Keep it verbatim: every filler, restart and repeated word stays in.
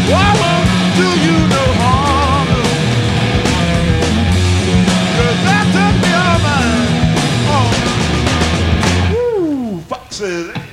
I won't do you no harm. 'Cause that took me all mine. Oh. Woo, foxes.